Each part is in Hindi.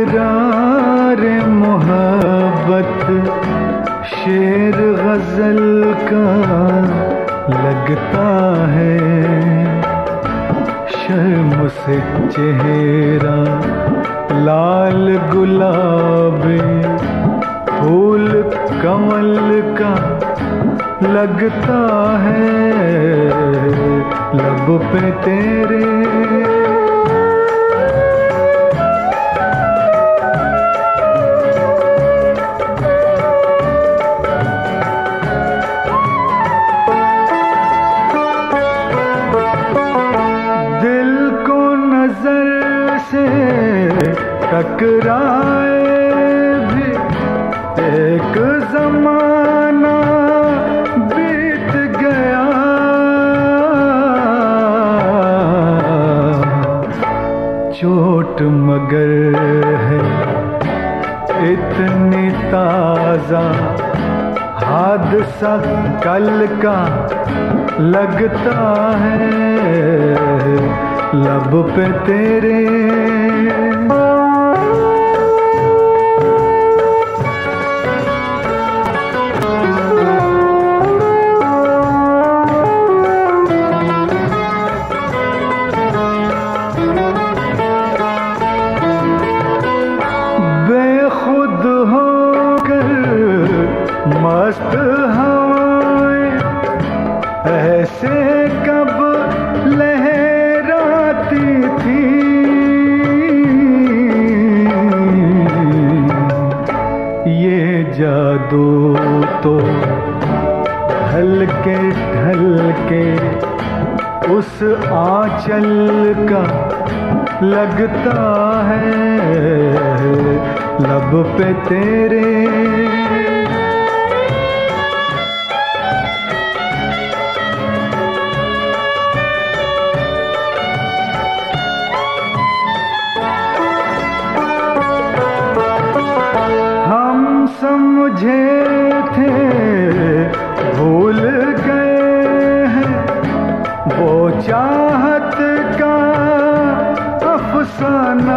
इकरार मोहब्बत शेर गजल का लगता है। शर्म से चेहरा लाल गुलाबी फूल कमल का लगता है। लब पे तेरे दिल को नजर से टकराए भी एक जमाना बीत गया। चोट मगर है इतनी ताजा हादसा कल का लगता है। लब पे तेरे बेखुद होकर मस्त हवाएं ऐसे कब लहराती थी। ये जादू तो हल्के ढलके उस आंचल का लगता है। लब पे तेरे हम समझे थे भूल गए हैं वो चाहत का अफसाना।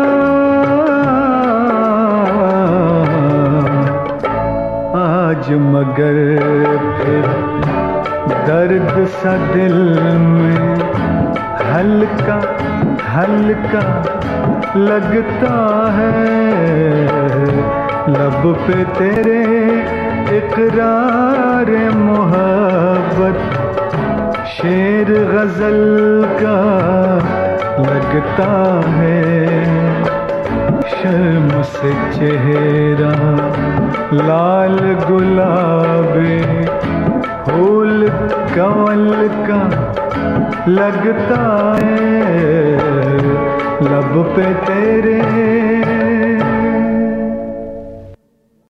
आज मगर फिर दर्द सा दिल में हल्का हल्का लगता है। लब पे तेरे इकरार मोहब्बत शेर गजल का लगता है। शर्म से चेहरा लाल गुलाबी फूल कमल का लगता है। लब पे तेरे